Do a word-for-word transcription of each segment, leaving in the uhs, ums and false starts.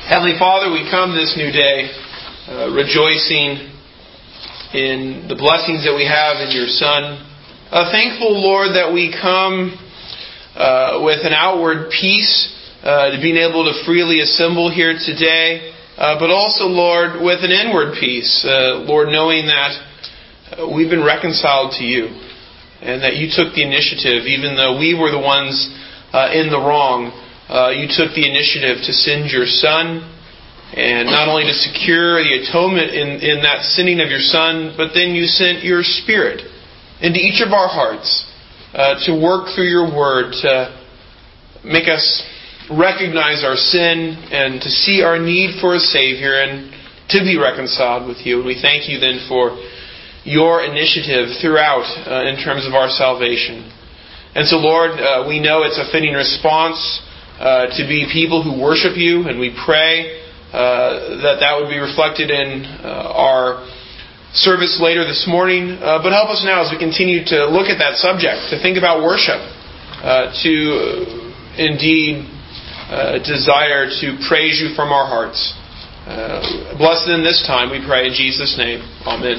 Heavenly Father, we come this new day uh, rejoicing in the blessings that we have in your Son. Uh, thankful, Lord, that we come uh, with an outward peace uh, to being able to freely assemble here today, uh, but also, Lord, with an inward peace. Uh, Lord, knowing that uh, we've been reconciled to you and that you took the initiative, even though we were the ones uh, in the wrong. Uh, you took the initiative to send your Son, and not only to secure the atonement in, in that sending of your Son, but then you sent your Spirit into each of our hearts uh, to work through your Word, to make us recognize our sin and to see our need for a Savior and to be reconciled with you. And we thank you then for your initiative throughout uh, in terms of our salvation. And so, Lord, uh, we know it's a fitting response Uh, to be people who worship you, and we pray uh, that that would be reflected in uh, our service later this morning. Uh, but help us now as we continue to look at that subject, to think about worship, uh, to uh, indeed uh, desire to praise you from our hearts. Uh, bless them this time, we pray in Jesus' name. Amen.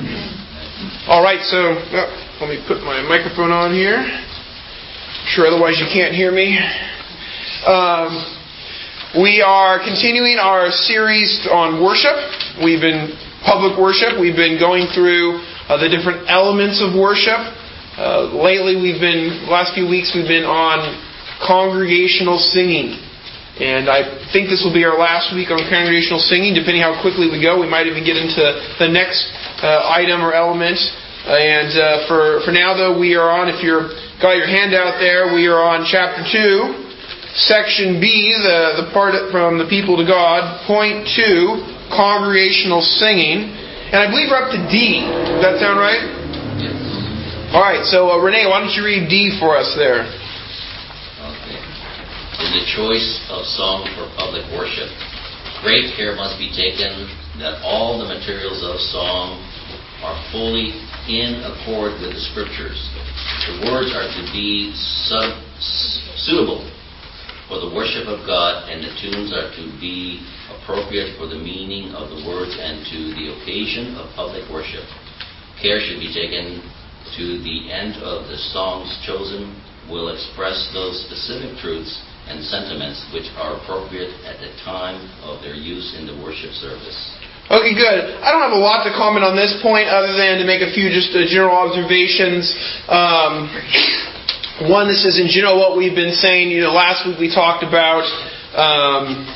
All right, so uh, let me put my microphone on here. I'm sure otherwise you can't hear me. Um, we are continuing our series on worship. We've been public worship. We've been going through uh, the different elements of worship. Uh, lately, we've been, last few weeks, we've been on congregational singing. And I think this will be our last week on congregational singing. Depending how quickly we go, we might even get into the next uh, item or element. And uh, for, for now, though, we are on, if you've got your handout there, we are on chapter two. Section B, the, the part from the people to God, point two, congregational singing. And I believe we're up to D. Does that sound right? Yes. All right, so uh, Renee, why don't you read D for us there? Okay. In the choice of song for public worship, great care must be taken that all the materials of song are fully in accord with the Scriptures. The words are to be sub- suitable for the worship of God, and the tunes are to be appropriate for the meaning of the words and to the occasion of public worship. Care should be taken to the end of the songs chosen will express those specific truths and sentiments which are appropriate at the time of their use in the worship service. Okay, good. I don't have a lot to comment on this point other than to make a few just uh, general observations. Um... One, this is in general what we've been saying. You know, last week we talked about um,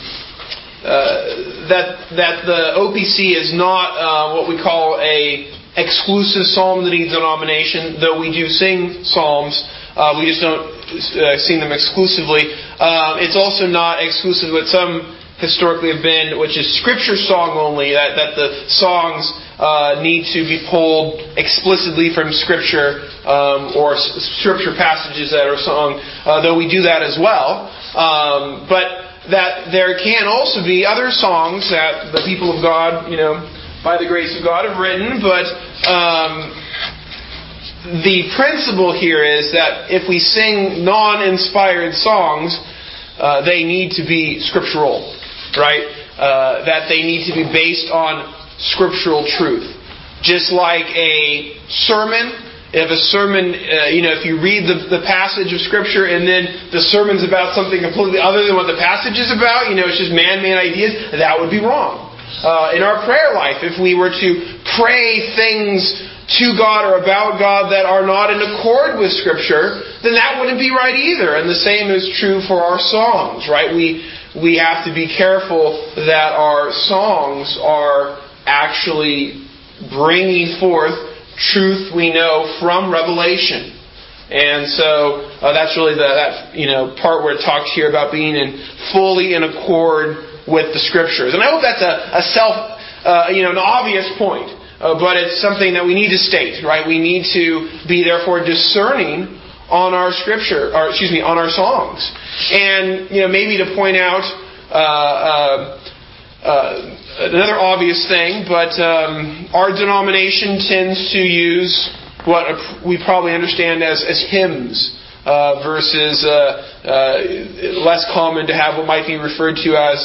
uh, that that the O P C is not uh, what we call a exclusive psalmody denomination. Though we do sing psalms, uh, we just don't uh, sing them exclusively. Uh, it's also not exclusive what some historically have been, which is scripture song only. That that the songs Uh, need to be pulled explicitly from Scripture um, or s- Scripture passages that are sung, uh, though we do that as well. Um, but that there can also be other songs that the people of God, you know, by the grace of God have written. But um, the principle here is that if we sing non-inspired songs, uh, they need to be scriptural, right? Uh, that they need to be based on scriptural truth. Just like a sermon, if a sermon, uh, you know, if you read the, the passage of Scripture and then the sermon's about something completely other than what the passage is about, you know, it's just man-made ideas, that would be wrong. Uh, in our prayer life, if we were to pray things to God or about God that are not in accord with Scripture, then that wouldn't be right either. And the same is true for our songs, right? We, we have to be careful that our songs are actually bringing forth truth we know from Revelation. And so uh, that's really the that you know part where it talks here about being in fully in accord with the Scriptures. And I hope that's a, a self uh, you know an obvious point, uh, but it's something that we need to state, right? We need to be therefore discerning on our Scripture, or excuse me, on our songs, and you know maybe to point out. Uh, uh, uh, Another obvious thing, but um, our denomination tends to use what we probably understand as, as hymns uh, versus uh, uh, less common to have what might be referred to as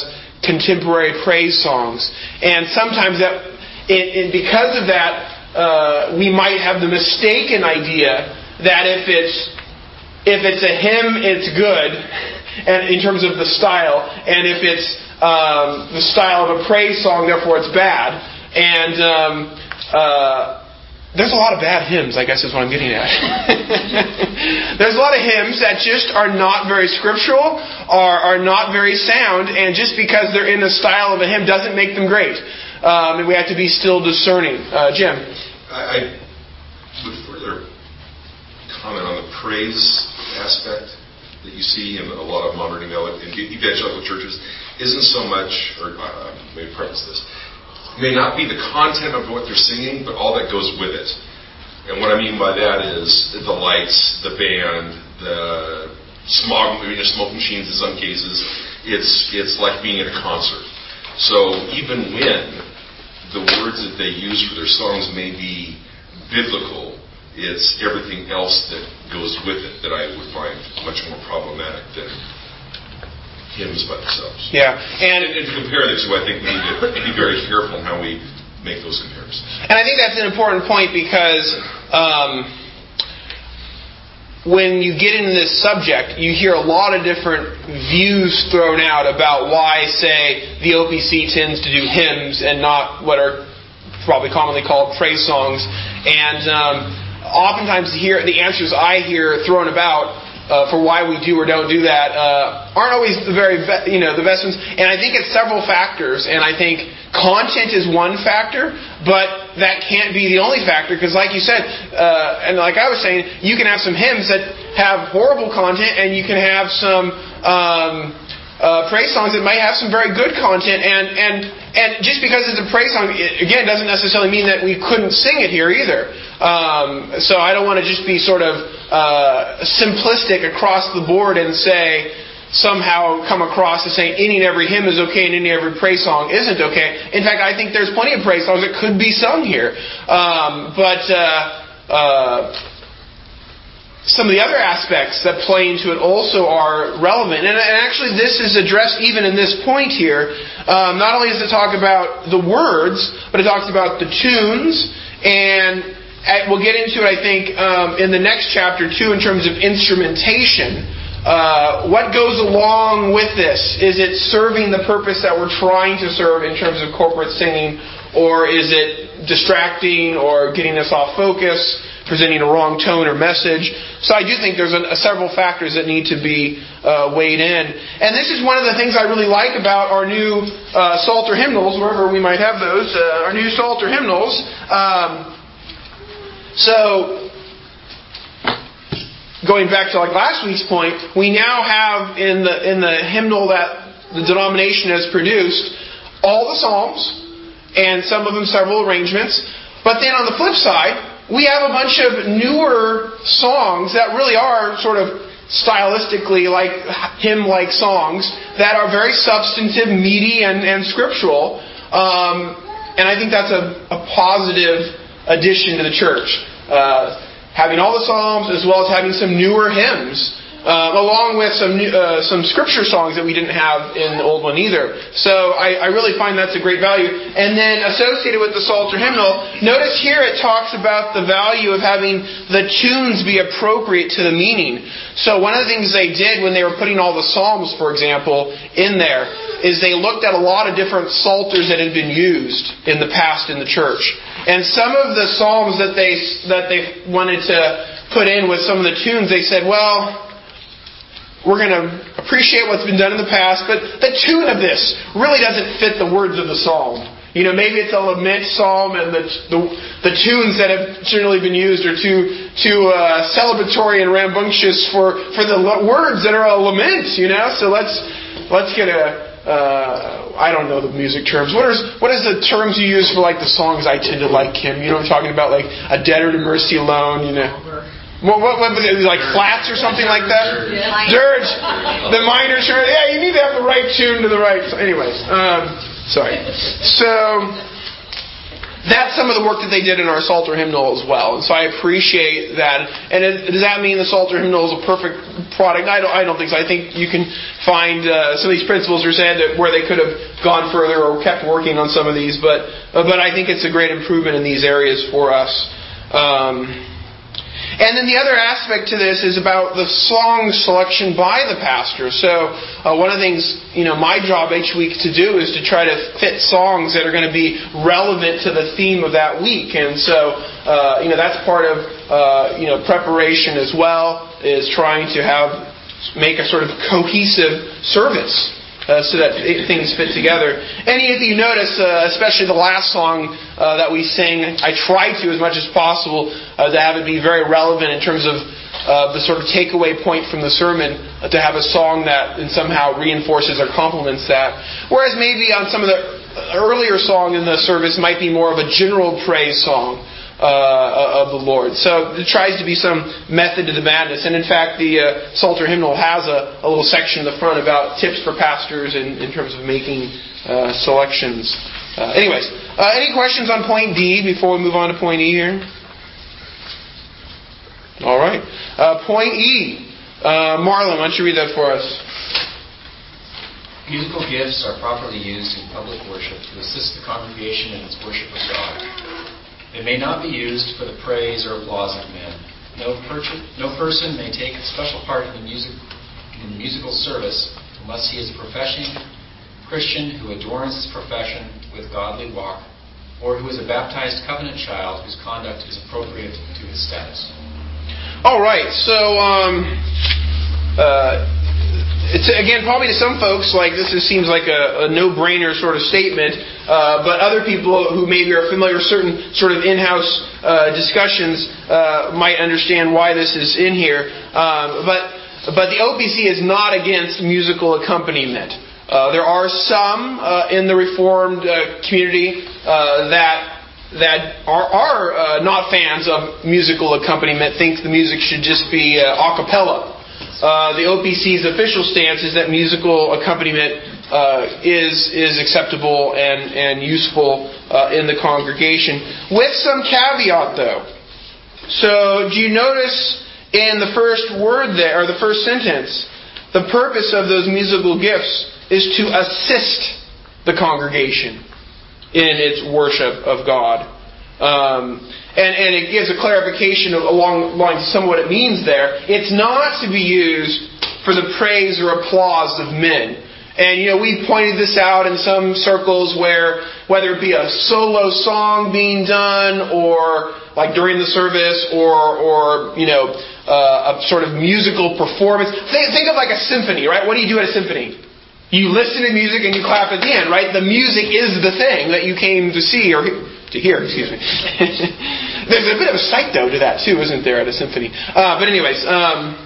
contemporary praise songs. And sometimes that, and, and because of that, uh, we might have the mistaken idea that if it's if it's a hymn, it's good, and in terms of the style, and if it's um, the style of a praise song, therefore it's bad. And um, uh, there's a lot of bad hymns, I guess is what I'm getting at. There's a lot of hymns that just are not very scriptural, are, are not very sound, and just because they're in the style of a hymn doesn't make them great. Um, and we have to be still discerning. Uh, Jim? I, I would further comment on the praise aspect that you see in a lot of modern evangelical churches. Isn't so much, or uh, let me preface this, may not be the content of what they're singing, but all that goes with it. And what I mean by that is the lights, the band, the smog, you know, smoke machines in some cases. It's it's like being at a concert. So even when the words that they use for their songs may be biblical, it's everything else that goes with it that I would find much more problematic than hymns by themselves. Yeah, and, and, and to compare the two, I think we need to be very careful in how we make those comparisons. And I think that's an important point because um, when you get into this subject, you hear a lot of different views thrown out about why, say, the O P C tends to do hymns and not what are probably commonly called praise songs. And um, oftentimes hear the answers I hear thrown about Uh, for why we do or don't do that uh, aren't always the very be- you know the best ones, and I think it's several factors. And I think content is one factor, but that can't be the only factor because, like you said, uh, and like I was saying, you can have some hymns that have horrible content, and you can have some um, uh, praise songs that might have some very good content. And and and just because it's a praise song, it, again, doesn't necessarily mean that we couldn't sing it here either. Um, so I don't want to just be sort of uh, simplistic across the board and say somehow come across as saying any and every hymn is okay and any and every praise song isn't okay. In fact, I think there's plenty of praise songs that could be sung here. Um, but uh, uh, some of the other aspects that play into it also are relevant. And, and actually this is addressed even in this point here. Um, not only does it talk about the words, but it talks about the tunes, and we'll get into it, I think, um, in the next chapter, too, in terms of instrumentation. Uh, what goes along with this? Is it serving the purpose that we're trying to serve in terms of corporate singing? Or is it distracting or getting us off focus, presenting a wrong tone or message? So I do think there's a, a several factors that need to be uh, weighed in. And this is one of the things I really like about our new uh, Psalter hymnals, wherever we might have those, uh, our new Psalter hymnals. Um, So, going back to like last week's point, we now have in the in the hymnal that the denomination has produced all the psalms, and some of them several arrangements. But then on the flip side, we have a bunch of newer songs that really are sort of stylistically like hymn-like songs that are very substantive, meaty, and, and scriptural. Um, and I think that's a, a positive addition to the church. Uh, having all the psalms as well as having some newer hymns, uh, along with some new, uh, some scripture songs that we didn't have in the old one either. So I, I really find that's a great value. And then associated with the Psalter hymnal, notice here it talks about the value of having the tunes be appropriate to the meaning. So one of the things they did when they were putting all the psalms, for example, in there, is they looked at a lot of different psalters that had been used in the past in the church. And some of the psalms that they that they wanted to put in with some of the tunes, they said, well, we're going to appreciate what's been done in the past, but the tune of this really doesn't fit the words of the psalm. You know, maybe it's a lament psalm, and the the, the tunes that have generally been used are too too uh, celebratory and rambunctious for, for the words that are a lament. You know, so let's let's get a. Uh, I don't know the music terms. What is what is the terms you use for like the songs I tend to like, Kim? You know what I'm talking about, like a debtor to mercy alone. You know, what what, what like flats or something like that? Yeah. Dirge, the minor. Sure, yeah. You need to have the right tune to the right. Anyways, um, sorry. So that's some of the work that they did in our Psalter hymnal as well. And so I appreciate that. And it, does that mean the Psalter hymnal is a perfect product? I don't, I don't think so. I think you can find uh, some of these principles are said that where they could have gone further or kept working on some of these. But, uh, but I think it's a great improvement in these areas for us. Um, And then the other aspect to this is about the song selection by the pastor. So uh, one of the things, you know, my job each week to do is to try to fit songs that are going to be relevant to the theme of that week. And so, uh, you know, that's part of, uh, you know, preparation as well, is trying to have, make a sort of cohesive service. Uh, so that it, things fit together. And if you notice, uh, especially the last song uh, that we sang, I tried to, as much as possible, uh, to have it be very relevant in terms of uh, the sort of takeaway point from the sermon, uh, to have a song that somehow reinforces or complements that. Whereas maybe on some of the earlier song in the service might be more of a general praise song Uh, of the Lord. So it tries to be some method to the madness. And in fact, the uh, Psalter hymnal has a, a little section in the front about tips for pastors in, in terms of making uh, selections. Uh, anyways, uh, any questions on point D before we move on to point E here? All right. Uh, point E. Uh, Marlon, why don't you read that for us? Musical gifts are properly used in public worship to assist the congregation in its worship of God. They may not be used for the praise or applause of men. No, per- no person may take a special part in the, music, in the musical service unless he is a professing Christian who adorns his profession with godly walk, or who is a baptized covenant child whose conduct is appropriate to his status. All right, so um, uh, it's again probably to some folks like this is, seems like a, a no-brainer sort of statement, uh, but other people who maybe are familiar with certain sort of in-house uh, discussions uh, might understand why this is in here. Um, but but the O P C is not against musical accompaniment. Uh, there are some uh, in the Reformed uh, community uh, that that are, are uh, not fans of musical accompaniment, think the music should just be uh, a cappella. Uh, the O P C's official stance is that musical accompaniment uh, is is acceptable and, and useful uh, in the congregation, with some caveat though. So do you notice in the first word there, or the first sentence, the purpose of those musical gifts is to assist the congregation in its worship of God. Um, and, and it gives a clarification of, along lines of some of what it means there. It's not to be used for the praise or applause of men. And, you know, we've pointed this out in some circles where, whether it be a solo song being done, or like during the service, or, or you know, uh, a sort of musical performance. Think, think of like a symphony, right? What do you do at a symphony? You listen to music and you clap at the end, right? The music is the thing that you came to see, or to hear, excuse me. There's a bit of a sight, though, to that, too, isn't there, at a symphony? Uh, but anyways, um,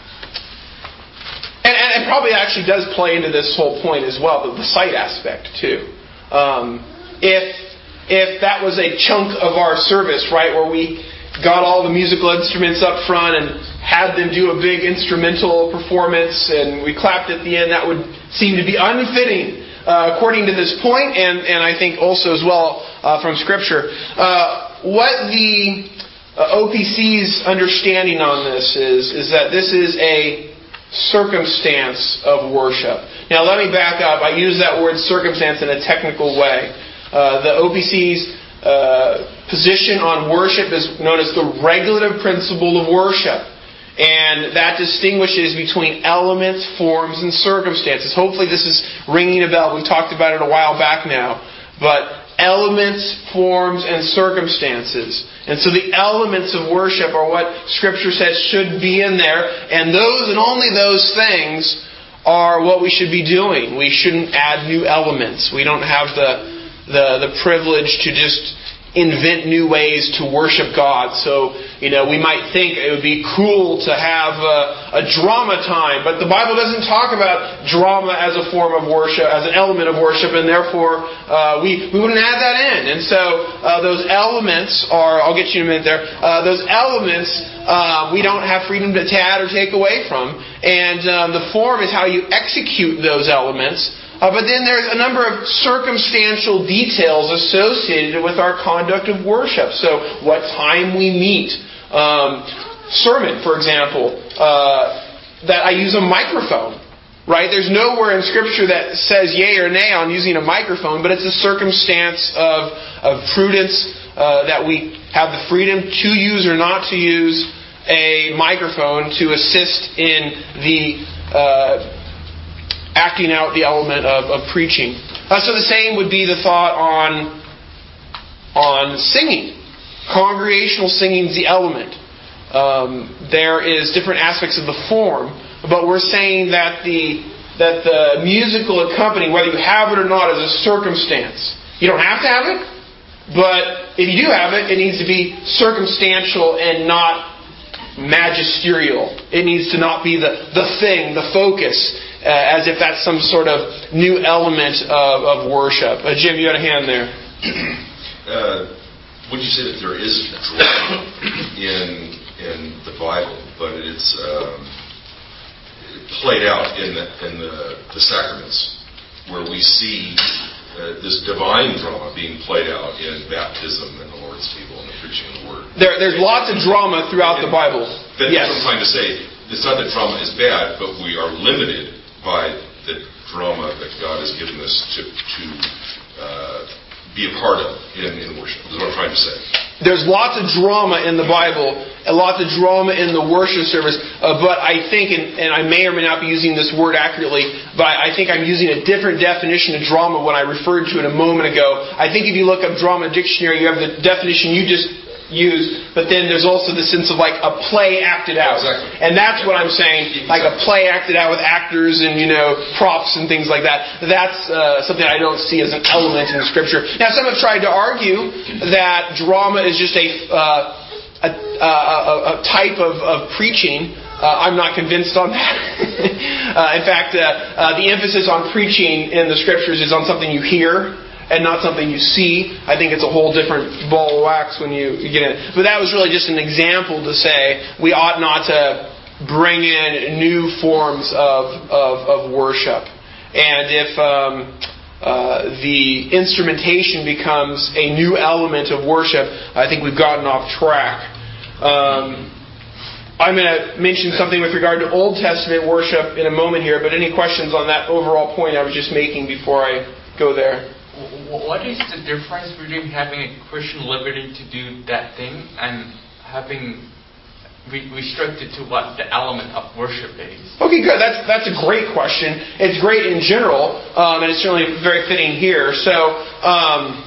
and, and it probably actually does play into this whole point as well, the, the sight aspect, too. Um, if if that was a chunk of our service, right, where we got all the musical instruments up front and had them do a big instrumental performance and we clapped at the end, that would seem to be unfitting uh, according to this point, and, and I think also as well uh, from Scripture. Uh, what the uh, O P C's understanding on this is, is that this is a circumstance of worship. Now let me back up. I use that word circumstance in a technical way. Uh, the O P C's uh, position on worship is known as the regulative principle of worship. And that distinguishes between elements, forms, and circumstances. Hopefully this is ringing a bell. We talked about it a while back now. But elements, forms, and circumstances. And so the elements of worship are what Scripture says should be in there. And those and only those things are what we should be doing. We shouldn't add new elements. We don't have the the, the privilege to just invent new ways to worship God. So, you know, we might think it would be cool to have a, a drama time, but the Bible doesn't talk about drama as a form of worship, as an element of worship, and therefore uh, we, we wouldn't add that in. And so uh, those elements are, I'll get you in a minute there, uh, those elements uh, we don't have freedom to add or take away from. And um, the form is how you execute those elements. Uh, but then there's a number of circumstantial details associated with our conduct of worship. So what time we meet. Um, sermon, for example, uh, that I use a microphone. Right? There's nowhere in Scripture that says yay or nay on using a microphone, but it's a circumstance of, of prudence uh, that we have the freedom to use or not to use a microphone to assist in the uh, acting out the element of, of preaching. Uh, so the same would be the thought on on singing. Congregational singing is the element. Um, there is different aspects of the form, but we're saying that the that the musical accompaniment, whether you have it or not, is a circumstance. You don't have to have it, but if you do have it, it needs to be circumstantial and not magisterial. It needs to not be the, the thing, the focus, uh, as if that's some sort of new element of, of worship. Uh, Jim, you had a hand there. Uh, would you say that there is drama in in the Bible, but it's um, played out in the in the, the sacraments, where we see uh, this divine drama being played out in baptism and the Lord's table and the preaching of the Word? There, there's lots of drama throughout the Bible. That's yes. what I'm trying to say. It's not that drama is bad, but we are limited by the drama that God has given us to to uh, be a part of in, in worship. That's what I'm trying to say. There's lots of drama in the Bible, and lots of drama in the worship service, uh, but I think, and, and I may or may not be using this word accurately, but I, I think I'm using a different definition of drama when I referred to it a moment ago. I think if you look up drama dictionary, you have the definition you just used, but then there's also the sense of like a play acted out. Exactly. And that's what I'm saying, like a play acted out with actors and, you know, props and things like that. That's uh, something I don't see as an element in Scripture. Now, some have tried to argue that drama is just a uh, a, a, a type of, of preaching. Uh, I'm not convinced on that. uh, in fact, uh, uh, the emphasis on preaching in the Scriptures is on something you hear and not something you see. I think it's a whole different ball of wax when you, you get in. But that was really just an example to say we ought not to bring in new forms of of, of worship. And if um, uh, the instrumentation becomes a new element of worship, I think we've gotten off track. Um, I'm going to mention something with regard to Old Testament worship in a moment here, but any questions on that overall point I was just making before I go there? What is the difference between having a Christian liberty to do that thing and having re- restricted to what the element of worship is? Okay, good. That's that's a great question. It's great in general, um, and it's certainly very fitting here. So, um,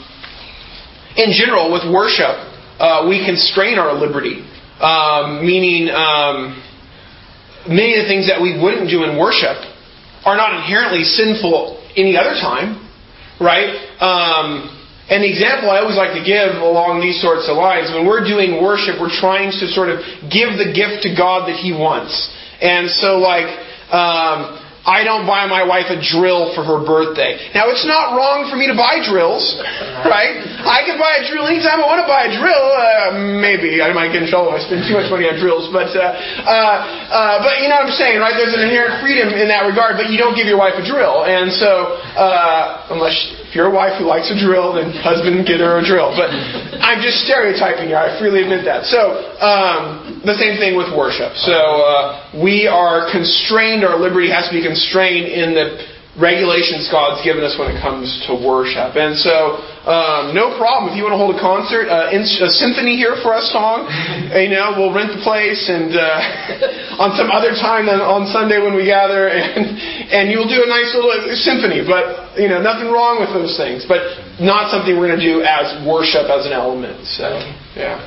in general, with worship, uh, we constrain our liberty, um, meaning um, many of the things that we wouldn't do in worship are not inherently sinful any other time. Right? Um, an example I always like to give along these sorts of lines, when we're doing worship, we're trying to sort of give the gift to God that He wants. And so, like, um, I don't buy my wife a drill for her birthday. Now, it's not wrong for me to buy drills, right? I can buy a drill anytime I want to buy a drill. Uh, maybe I might get in trouble if I spend too much money on drills, but uh, uh, uh, but you know what I'm saying, right? There's an inherent freedom in that regard, but you don't give your wife a drill, and so uh, unless if you're a wife who likes a drill, then husband get her a drill. But I'm just stereotyping here. I freely admit that. So um, the same thing with worship. So uh, we are constrained. Our liberty has to be constrained in the regulations God's given us when it comes to worship. And so, um, no problem. If you want to hold a concert, uh, in, a symphony here for us song, you know, we'll rent the place and uh, on some other time than on Sunday when we gather, and and you'll do a nice little symphony. But, you know, nothing wrong with those things. But not something we're going to do as worship as an element. So, yeah.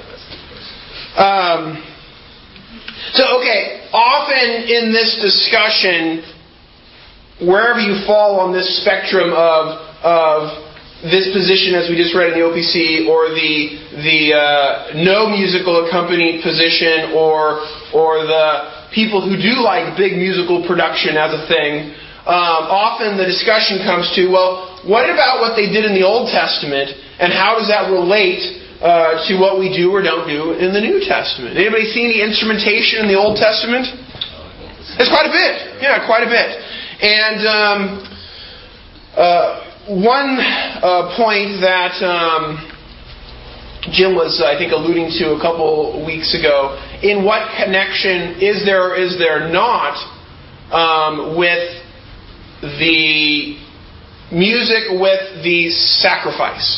Um, so, okay, often in this discussion, wherever you fall on this spectrum of of this position, as we just read in the O P C, or the the uh, no musical accompaniment position, or or the people who do like big musical production as a thing, um, often the discussion comes to, well, what about what they did in the Old Testament, and how does that relate uh, to what we do or don't do in the New Testament? Anybody see any instrumentation in the Old Testament? It's quite a bit. Yeah, quite a bit. And um, Uh, one uh, point that um, Jim was, I think, alluding to a couple weeks ago, in what connection is there or is there not um, with the music with the sacrifice?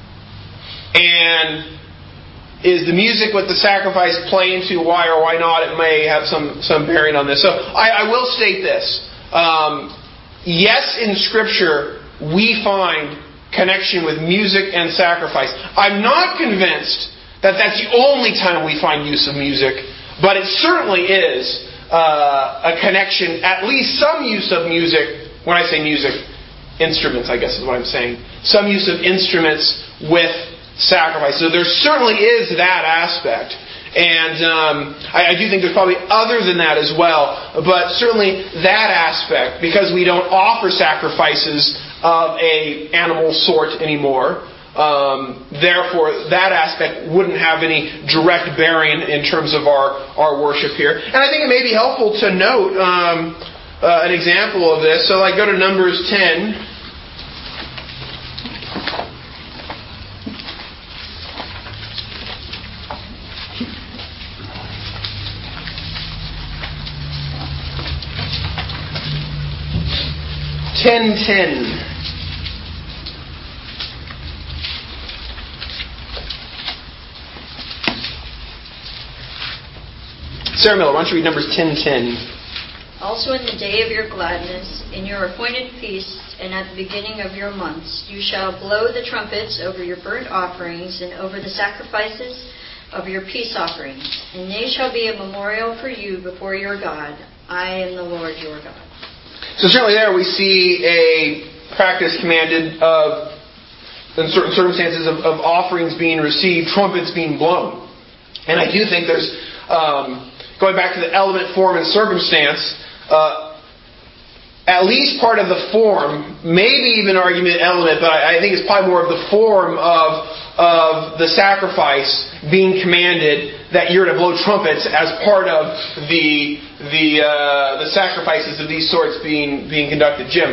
And is the music with the sacrifice play into why or why not? It may have some, some bearing on this. So I, I will state this. Um, Yes, in Scripture, we find connection with music and sacrifice. I'm not convinced that that's the only time we find use of music, but it certainly is uh, a connection, at least some use of music. When I say music, instruments, I guess is what I'm saying. Some use of instruments with sacrifice. So there certainly is that aspect. And um, I, I do think there's probably other than that as well. But certainly that aspect, because we don't offer sacrifices of a animal sort anymore, um, therefore that aspect wouldn't have any direct bearing in terms of our, our worship here. And I think it may be helpful to note um, uh, an example of this. So like go to Numbers ten. ten ten. Sarah Miller, why don't you read Numbers ten ten? Also in the day of your gladness, in your appointed feasts, and at the beginning of your months, you shall blow the trumpets over your burnt offerings and over the sacrifices of your peace offerings. And they shall be a memorial for you before your God. I am the Lord your God. So certainly there we see a practice commanded of, in certain circumstances, of, of offerings being received, trumpets being blown. And I do think there's, um, going back to the element, form, and circumstance, uh, at least part of the form, maybe even argument element, but I, I think it's probably more of the form of, of the sacrifice being commanded that you're to blow trumpets as part of the the uh, the sacrifices of these sorts being being conducted. Jim,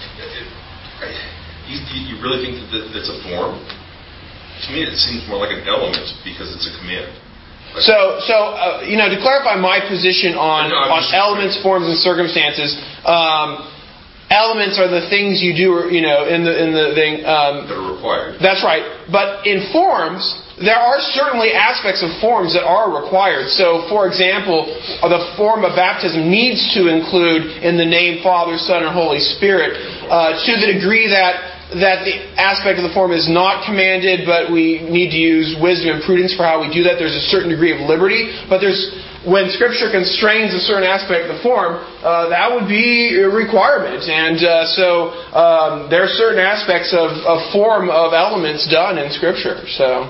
you, you really think that that's a form? To me, it seems more like an element because it's a command. Like, so so uh, you know, to clarify my position on no, on elements, forms, and circumstances. Um, Elements are the things you do, you know, in the in the thing um, that are required. That's right. But in forms, there are certainly aspects of forms that are required. So, for example, the form of baptism needs to include in the name Father, Son, and Holy Spirit. Uh, to the degree that that the aspect of the form is not commanded, but we need to use wisdom and prudence for how we do that. There's a certain degree of liberty, but there's when Scripture constrains a certain aspect of the form, uh, that would be a requirement. And uh, so um, there are certain aspects of, of form of elements done in Scripture. So,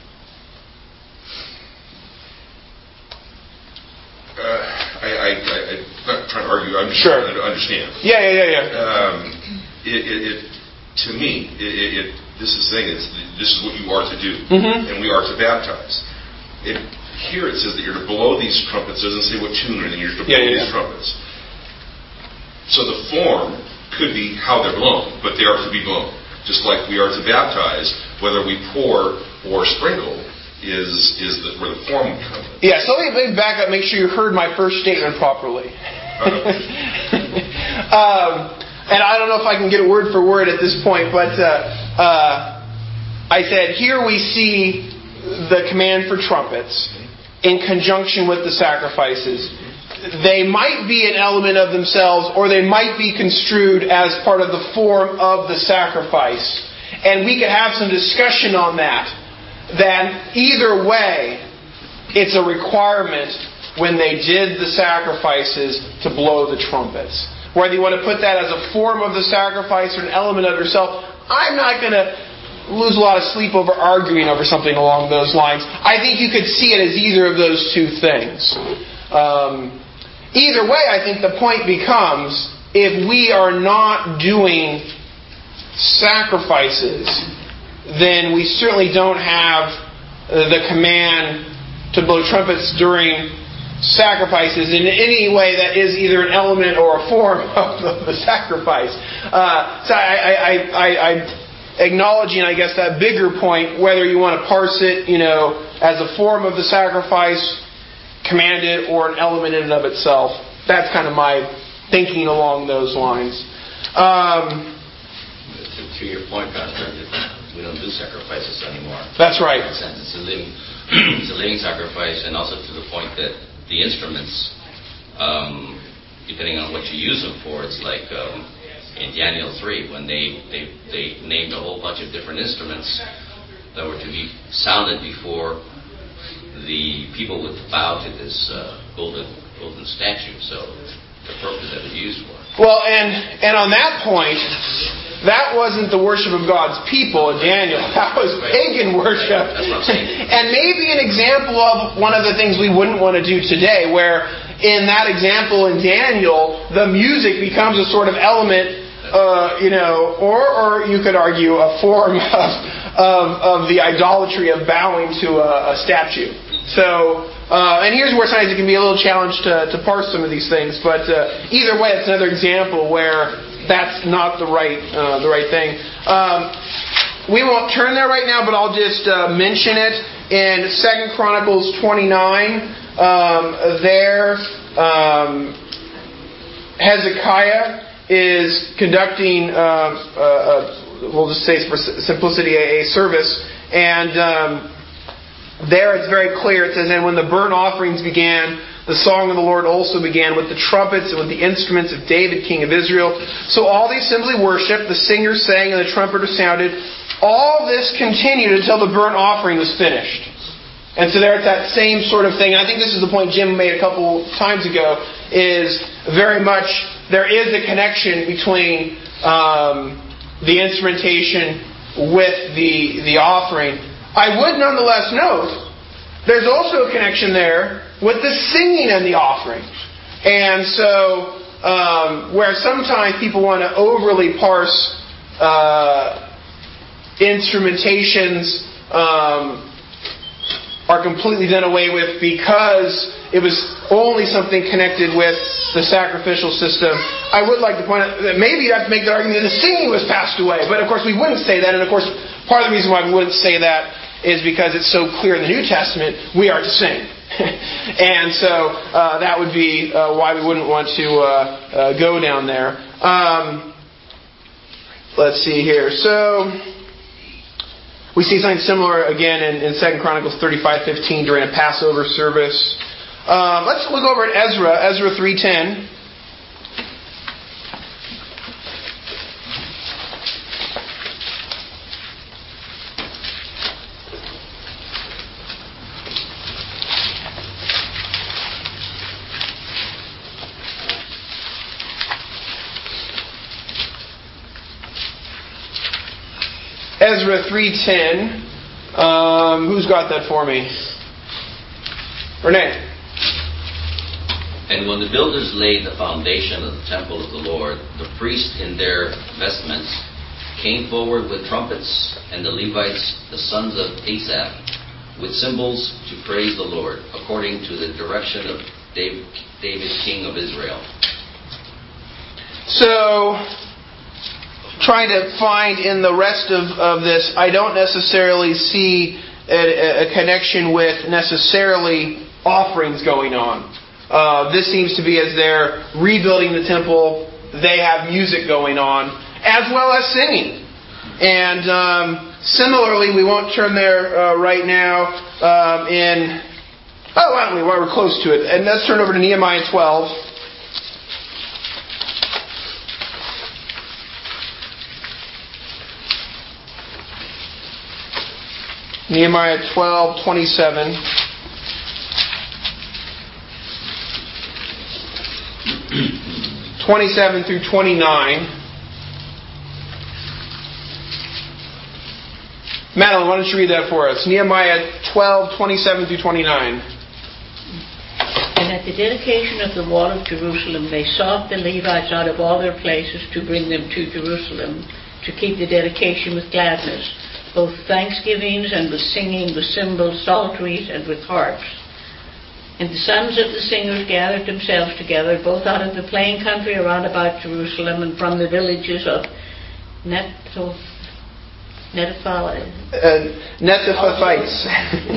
uh, I, I, I, I'm not trying to argue. I'm just sure. trying to understand. Yeah, yeah, yeah, yeah. Um, it, it, it, to me, it, it, it, this is the thing. It's, this is what you are to do, mm-hmm. and we are to baptize. It, Here it says that you're to blow these trumpets. It doesn't say what tune or anything. You're to blow yeah, yeah, these yeah. trumpets. So the form could be how they're blown, but they are to be blown. Just like we are to baptize, whether we pour or sprinkle is is the, where the form comes in. Yeah, so let me back up, make sure you heard my first statement properly. um, and I don't know if I can get it word for word at this point, but uh, uh, I said, here we see the command for trumpets in conjunction with the sacrifices. They might be an element of themselves, or they might be construed as part of the form of the sacrifice. And we could have some discussion on that. That either way, it's a requirement when they did the sacrifices to blow the trumpets. Whether you want to put that as a form of the sacrifice or an element of yourself, I'm not going to lose a lot of sleep over arguing over something along those lines. I think you could see it as either of those two things. Um, either way, I think the point becomes, if we are not doing sacrifices, then we certainly don't have the command to blow trumpets during sacrifices in any way that is either an element or a form of the, the sacrifice. Uh, so I, I, I, I, acknowledging, I guess, that bigger point, whether you want to parse it, you know, as a form of the sacrifice commanded or an element in and of itself. That's kind of my thinking along those lines. Um, to, to your point, Pastor, we don't do sacrifices anymore. That's right. It's a living, it's a living sacrifice, and also to the point that the instruments, um, depending on what you use them for, it's like um, in Daniel three, when they, they, they named a whole bunch of different instruments that were to be sounded before the people would bow to this uh, golden golden statue. So the purpose that it was used for. Well, and and on that point, that wasn't the worship of God's people in Daniel. That was pagan worship. That's what I'm saying. And maybe an example of one of the things we wouldn't want to do today, where in that example in Daniel, the music becomes a sort of element, uh, you know, or or you could argue a form of of, of the idolatry of bowing to a, a statue. So, uh, and here's where sometimes it can be a little challenge to, to parse some of these things. But uh, either way, it's another example where that's not the right uh, the right thing. Um, we won't turn there right now, but I'll just uh, mention it in Second Chronicles twenty-nine. Um, there, um, Hezekiah is conducting, uh, uh, we'll just say for simplicity, a, a service, and um, there it's very clear. It says, "And when the burnt offerings began, the song of the Lord also began with the trumpets and with the instruments of David, king of Israel. So all the assembly worshipped, the singers sang, and the trumpeter sounded. All this continued until the burnt offering was finished." And so there it's that same sort of thing. And I think this is the point Jim made a couple times ago, is very much there is a connection between um, the instrumentation with the the offering. I would nonetheless note there's also a connection there with the singing and the offering. And so, um, where sometimes people want to overly parse uh, instrumentations um, are completely done away with because it was only something connected with the sacrificial system. I would like to point out that maybe you have to make the argument that the singing was passed away. But of course we wouldn't say that. And of course part of the reason why we wouldn't say that is because it's so clear in the New Testament we are to sing. And so uh, that would be uh, why we wouldn't want to uh, uh, go down there. Um, let's see here. So we see something similar again in, in Second Chronicles thirty-five fifteen during a Passover service. Um, let's look over at Ezra, Ezra three ten. Ezra three ten. Um, who's got that for me? Renee. "And when the builders laid the foundation of the temple of the Lord, the priests in their vestments came forward with trumpets, and the Levites, the sons of Asaph, with cymbals to praise the Lord, according to the direction of David, David king of Israel." So, trying to find in the rest of, of this, I don't necessarily see a, a connection with necessarily offerings going on. Uh, this seems to be as they're rebuilding the temple, they have music going on, as well as singing. And um, similarly, we won't turn there uh, right now um, in... Oh, why don't we, while we're close to it. And let's turn over to Nehemiah twelve. Nehemiah twelve twenty-seven. twenty-seven through twenty-nine. Madeline, why don't you read that for us? Nehemiah twelve twenty-seven through twenty-nine. "And at the dedication of the wall of Jerusalem, they sought the Levites out of all their places to bring them to Jerusalem, to keep the dedication with gladness, both thanksgivings and with singing, with cymbals, psalteries, and with harps. And the sons of the singers gathered themselves together, both out of the plain country around about Jerusalem and from the villages of Netoph, Netophath, Uh, Netophathites.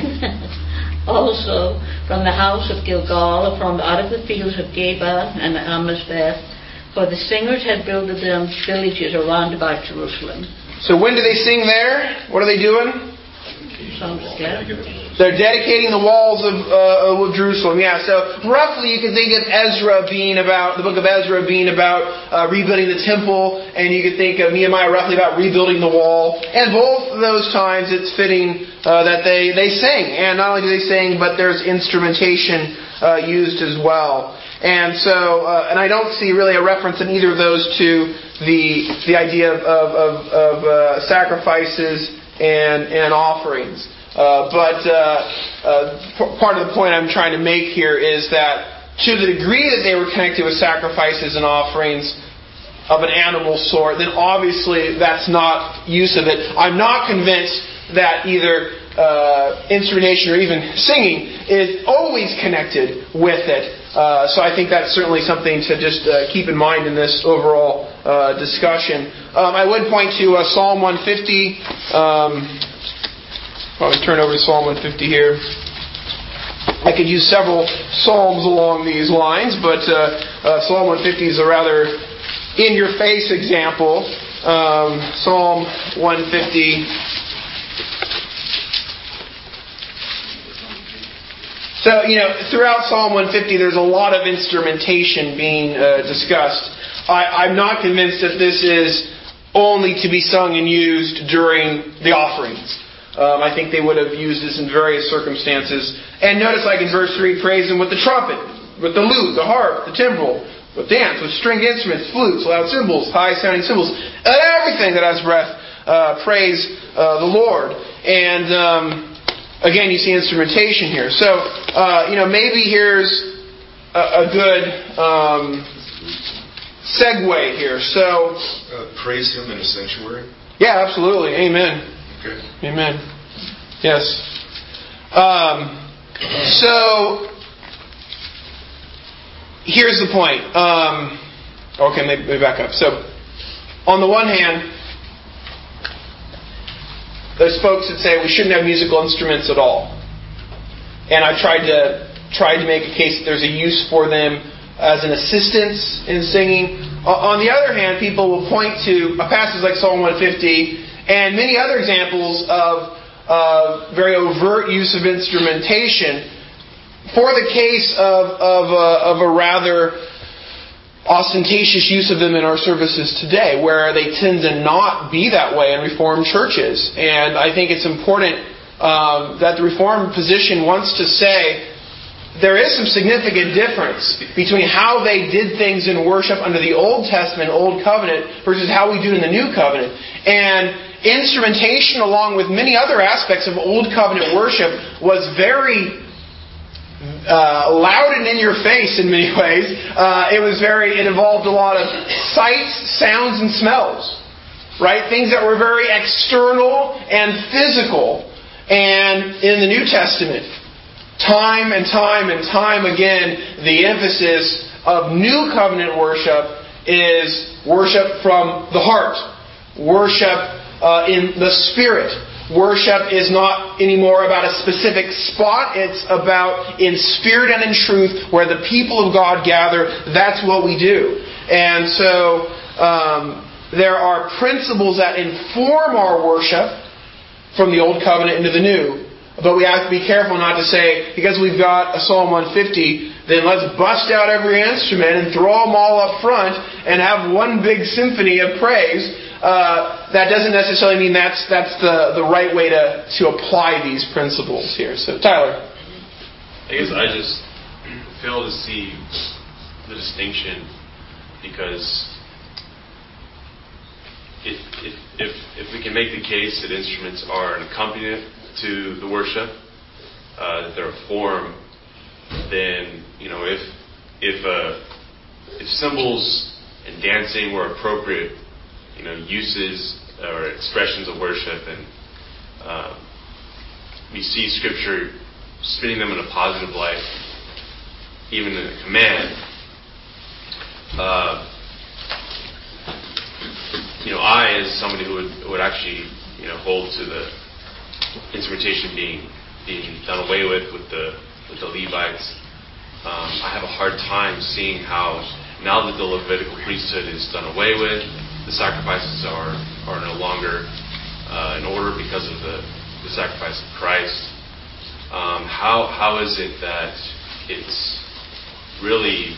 also from the house of Gilgal, from out of the fields of Geba and Amazbeth, for the singers had builded them villages around about Jerusalem. So when do they sing there? What are they doing? Songs of gladness. They're dedicating the walls of, uh, of Jerusalem. Yeah, so roughly you can think of Ezra being about, the book of Ezra being about uh, rebuilding the temple, and you could think of Nehemiah roughly about rebuilding the wall. And both of those times it's fitting uh, that they, they sing. And not only do they sing, but there's instrumentation uh, used as well. And so, uh, and I don't see really a reference in either of those to the the idea of, of, of, of uh, sacrifices and, and offerings. Uh, but uh, uh, part of the point I'm trying to make here is that to the degree that they were connected with sacrifices and offerings of an animal sort, then obviously that's not use of it. I'm not convinced that either uh, instrumentation or even singing is always connected with it. Uh, so I think that's certainly something to just uh, keep in mind in this overall uh, discussion. Um, I would point to uh, Psalm one fifty. Um, I'll turn over to Psalm one fifty here. I could use several psalms along these lines, but uh, uh, Psalm one fifty is a rather in-your-face example. Um, Psalm one fifty. So, you know, throughout Psalm one fifty, there's a lot of instrumentation being uh, discussed. I, I'm not convinced that this is only to be sung and used during the offerings. Um, I think they would have used this in various circumstances. And notice, like in verse three, praise Him with the trumpet, with the lute, the harp, the timbrel, with dance, with stringed instruments, flutes, loud cymbals, high-sounding cymbals, and everything that has breath, uh, praise uh, the Lord. And um, again, you see instrumentation here. So, uh, you know, maybe here's a, a good um, segue here. So, uh, praise Him in a sanctuary. Yeah, absolutely. Amen. Okay. Amen. Yes. Um, so, here's the point. Um, okay, let me back up. So, on the one hand, there's folks that say we shouldn't have musical instruments at all. And I've tried to tried to make a case that there's a use for them as an assistance in singing. On the other hand, people will point to a passage like Psalm one fifty and many other examples of uh, very overt use of instrumentation for the case of, of, a, of a rather ostentatious use of them in our services today, where they tend to not be that way in Reformed churches. And I think it's important um, that the Reformed position wants to say there is some significant difference between how they did things in worship under the Old Testament, Old Covenant, versus how we do it in the New Covenant. And instrumentation, along with many other aspects of Old Covenant worship, was very uh, loud and in your face in many ways. Uh, it was very, it involved a lot of sights, sounds, and smells. Right? Things that were very external and physical. And in the New Testament, time and time and time again, the emphasis of New Covenant worship is worship from the heart. Worship uh, in the Spirit. Worship is not anymore about a specific spot. It's about in spirit and in truth, where the people of God gather. That's what we do. And so um, there are principles that inform our worship from the Old Covenant into the New. But we have to be careful not to say, because we've got a Psalm one fifty, then let's bust out every instrument and throw them all up front and have one big symphony of praise. Uh, that doesn't necessarily mean that's that's the, the right way to, to apply these principles here. So, Tyler. I guess I just fail to see the distinction, because if if if, if we can make the case that instruments are an accompaniment to the worship, uh, that they're a form, then, you know, if if uh, if cymbals and dancing were appropriate, you know, uses or expressions of worship, and um, we see Scripture spinning them in a positive light, even in a command, uh, you know, I, as somebody who would, would actually, you know, hold to the instrumentation being being done away with with the with the Levites, um, I have a hard time seeing how, now that the Levitical priesthood is done away with, the sacrifices are are no longer uh, in order because of the, the sacrifice of Christ. Um, how how is it that it's really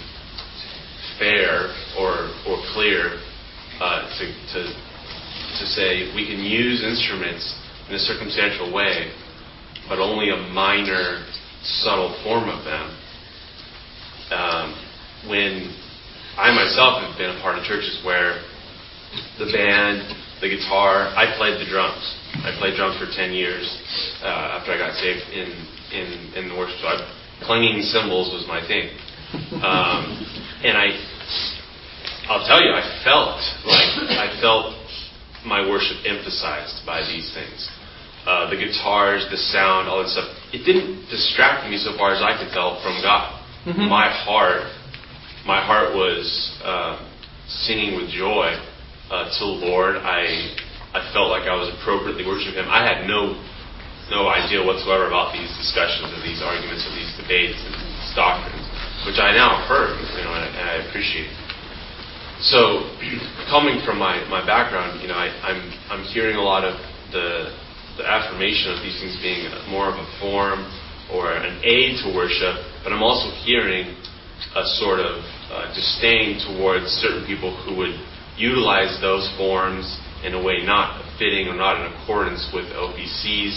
fair or or clear uh, to to to say we can use instruments in a circumstantial way, but only a minor, subtle form of them? Um, when I myself have been a part of churches where the band, the guitar, I played the drums. I played drums for ten years uh, after I got saved in in, in the worship. So I, clanging cymbals was my thing, um, and I, I'll tell you, I felt like I felt my worship emphasized by these things. Uh, the guitars, the sound, all that stuff. It didn't distract me so far as I could tell from God. Mm-hmm. My heart, my heart was uh, singing with joy uh, to the Lord. I, I felt like I was appropriately worshiping Him. I had no, no idea whatsoever about these discussions or these arguments or these debates and these doctrines, which I now have heard, you know, and, and I appreciate. So, coming from my, my background, you know, I, I'm I'm hearing a lot of the the affirmation of these things being more of a form or an aid to worship, but I'm also hearing a sort of uh, disdain towards certain people who would utilize those forms in a way not fitting or not in accordance with O P C's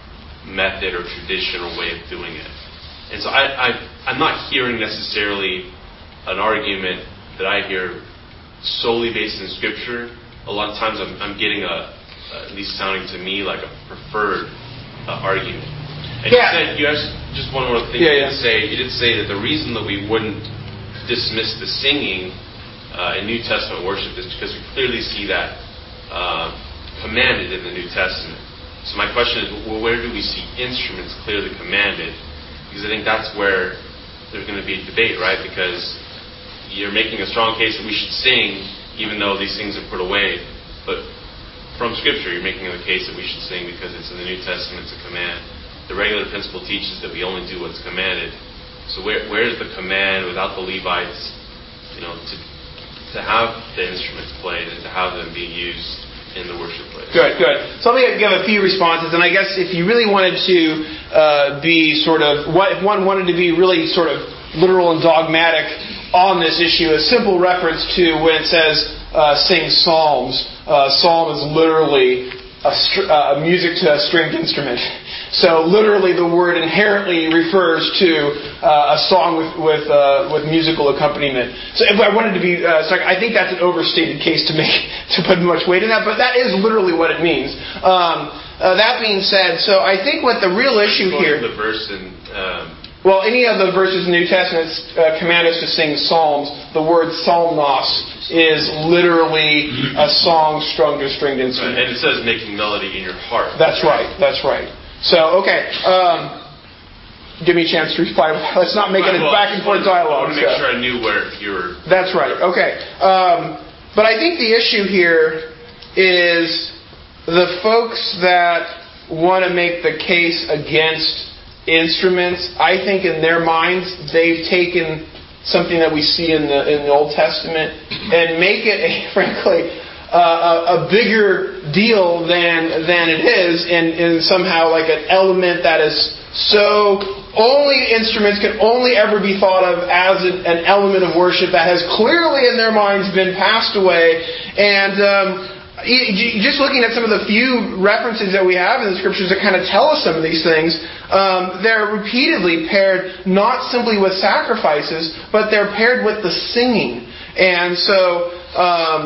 method or traditional way of doing it. And so I, I, I'm not hearing necessarily an argument that I hear solely based in Scripture. A lot of times I'm, I'm getting a Uh, at least sounding to me like a preferred uh, argument. And yeah. you said, you asked just one more thing. Yeah, you, yeah. did say, you did say that the reason that we wouldn't dismiss the singing uh, in New Testament worship is because we clearly see that uh, commanded in the New Testament. So my question is, well, where do we see instruments clearly commanded? Because I think that's where there's going to be a debate, right? Because you're making a strong case that we should sing even though these things are put away. But from Scripture, you're making the case that we should sing because it's in the New Testament, it's a command. The regular principle teaches that we only do what's commanded. So where where's the command without the Levites, you know, to to have the instruments played and to have them being used in the worship place? Good, good. So let me give a few responses, and I guess if you really wanted to uh, be sort of, what if one wanted to be really sort of literal and dogmatic on this issue, a simple reference to when it says uh, sing psalms. Uh, psalm is literally a, str- uh, music to a stringed instrument. So literally the word inherently refers to uh, a song with with, uh, with musical accompaniment. So if I wanted to be, uh, sorry, I think that's an overstated case to make to put much weight in that, but that is literally what it means. Um, uh, that being said, so I think what the real issue here, the verse in. Um, well, any of the verses in the New Testament uh, command us to sing psalms. The word psalmos is literally a song strung to a stringed instrument. Right. And it says making melody in your heart. That's right. That's right. So, okay. Um, give me a chance to reply. Let's not make it a well, back and forth dialogue. I want to make so. sure I knew where you were. That's right. Okay. Um, but I think the issue here is the folks that want to make the case against instruments, I think in their minds they've taken something that we see in the in the Old Testament and make it, a, frankly, uh, a, a bigger deal than than it is, and, and somehow like an element that is so only instruments can only ever be thought of as an, an element of worship that has clearly in their minds been passed away. And um, just looking at some of the few references that we have in the Scriptures that kind of tell us some of these things, um, they're repeatedly paired not simply with sacrifices, but they're paired with the singing. And so um,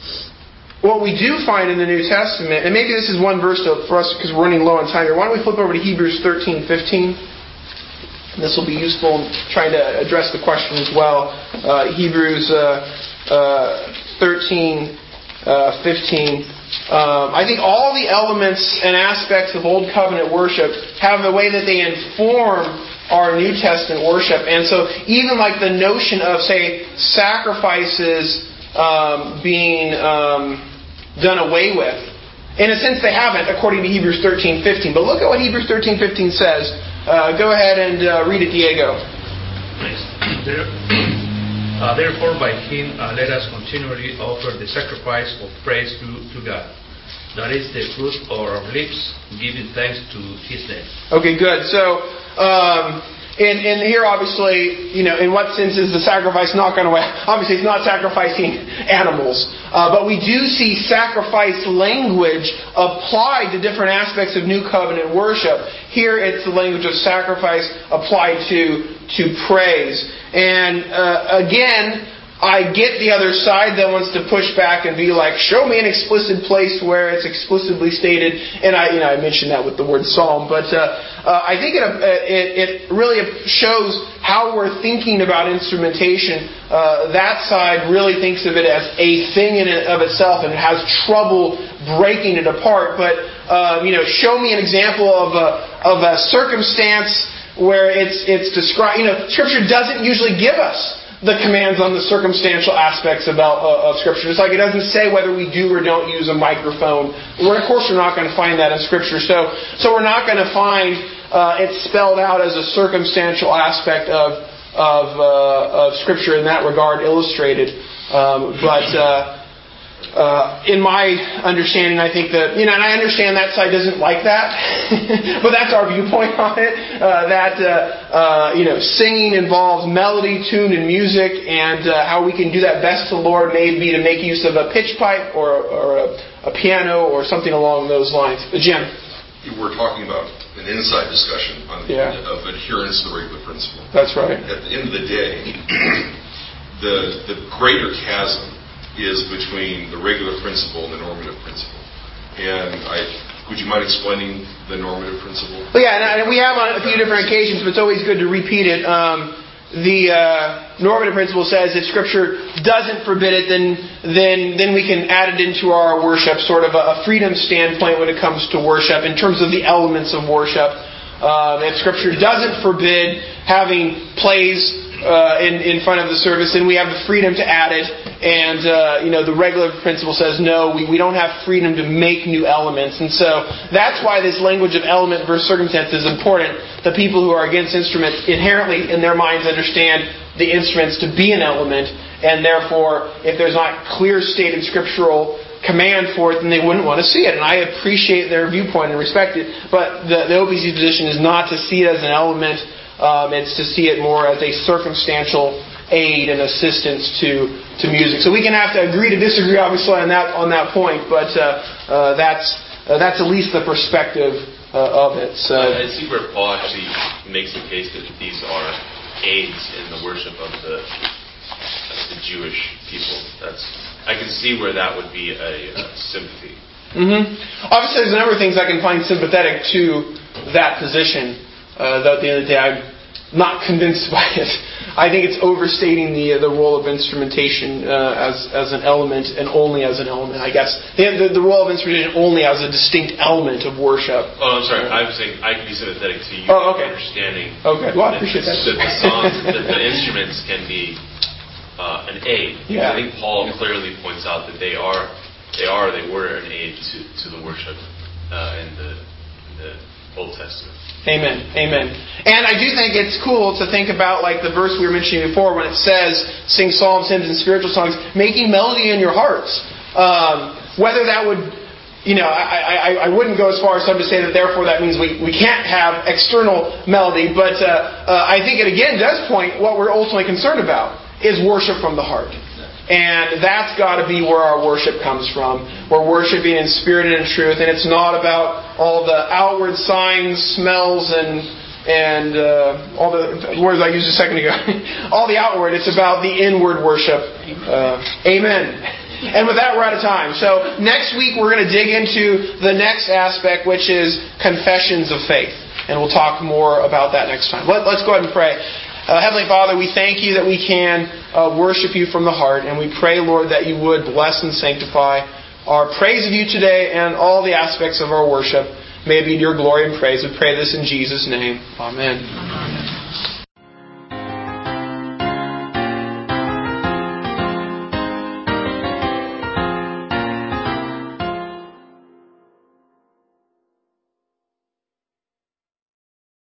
what we do find in the New Testament, and maybe this is one verse to, for us because we're running low on time here, why don't we flip over to Hebrews thirteen fifteen? This will be useful in trying to address the question as well. Uh, Hebrews uh, uh, thirteen Uh, fifteen. Um, I think all the elements and aspects of Old Covenant worship have the way that they inform our New Testament worship. And so even like the notion of, say, sacrifices um, being um, done away with, in a sense they haven't, according to Hebrews thirteen fifteen. But look at what Hebrews thirteen fifteen says. Uh, go ahead and uh, read it, Diego. There, uh, therefore, by Him, uh, let us continually offer the sacrifice of praise to, to God. That is the fruit of our lips, giving thanks to His name. Okay, good. So, um, and, and here, obviously, you know, in what sense is the sacrifice not going to? Obviously, it's not sacrificing animals, uh, but we do see sacrifice language applied to different aspects of New Covenant worship. Here, it's the language of sacrifice applied to to praise. And uh, again, I get the other side that wants to push back and be like, show me an explicit place where it's explicitly stated. And I, you know, I mentioned that with the word psalm, but uh, uh, I think it, it it really shows how we're thinking about instrumentation. Uh, that side really thinks of it as a thing in and of itself and has trouble breaking it apart. But uh, you know, show me an example of a of a circumstance where it's it's described. You know, Scripture doesn't usually give us the commands on the circumstantial aspects about uh, of Scripture. Just like it doesn't say whether we do or don't use a microphone. We're, of course, we're not going to find that in Scripture. So, so we're not going to find uh, it spelled out as a circumstantial aspect of of, uh, of Scripture in that regard, illustrated. Um, but uh, uh, in my understanding, I think that, you know, and I understand that side doesn't like that, but that's our viewpoint on it. Uh, that uh, uh, you know, singing involves melody, tune, and music, and uh, how we can do that best to the Lord may be to make use of a pitch pipe or, or a, a piano or something along those lines. But Jim, we're talking about an inside discussion on yeah. of adherence to the regular principle. That's right. At the end of the day, the the greater chasm is between the regular principle and the normative principle. And I, would you mind explaining the normative principle? Well, yeah, and we have on a few different occasions, but it's always good to repeat it. Um, the uh, normative principle says if Scripture doesn't forbid it, then then then we can add it into our worship, sort of a, a freedom standpoint when it comes to worship in terms of the elements of worship. Um, if Scripture doesn't forbid having plays uh, in in front of the service, then we have the freedom to add it. And, uh, you know, the regular principle says, no, we, we don't have freedom to make new elements. And so that's why this language of element versus circumstance is important. The people who are against instruments inherently in their minds understand the instruments to be an element. And therefore, if there's not clear stated scriptural command for it, then they wouldn't want to see it. And I appreciate their viewpoint and respect it. But the, the O P C position is not to see it as an element. Um, it's to see it more as a circumstantial aid and assistance to, to music. So we can have to agree to disagree, obviously, on that on that point, but uh, uh, that's uh, that's at least the perspective uh, of it. So I see where Paul actually makes the case that these are aids in the worship of the the Jewish people. That's I can see where that would be a, a sympathy. Mm-hmm. Obviously, there's a number of things I can find sympathetic to that position. Uh, though at the end of the day, I'm not convinced by it. I think it's overstating the the role of instrumentation uh, as as an element and only as an element. I guess the, the the role of instrumentation only as a distinct element of worship. Oh, I'm sorry. I was saying I can be sympathetic to you. Oh, okay. Understanding. Okay. Well, I appreciate that. That the songs, that the instruments can be uh, an aid. Yeah. I think Paul clearly points out that they are they are they were an aid to, to the worship uh, in the in the Old Testament. Amen. Amen. And I do think it's cool to think about like the verse we were mentioning before when it says, sing psalms, hymns, and spiritual songs, making melody in your hearts. Um, whether that would, you know, I, I, I wouldn't go as far as some to say that therefore that means we, we can't have external melody, but uh, uh, I think it again does point what we're ultimately concerned about is worship from the heart. And that's got to be where our worship comes from. We're worshiping in spirit and in truth, and it's not about all the outward signs, smells, and and uh, all the words I used a second ago. All the outward. It's about the inward worship. Uh, amen. And with that, we're out of time. So next week we're going to dig into the next aspect, which is confessions of faith, and we'll talk more about that next time. Let, let's go ahead and pray. Uh, Heavenly Father, we thank you that we can uh, worship you from the heart, and we pray, Lord, that you would bless and sanctify our praise of you today and all the aspects of our worship. May it be to your glory and praise. We pray this in Jesus' name. Amen.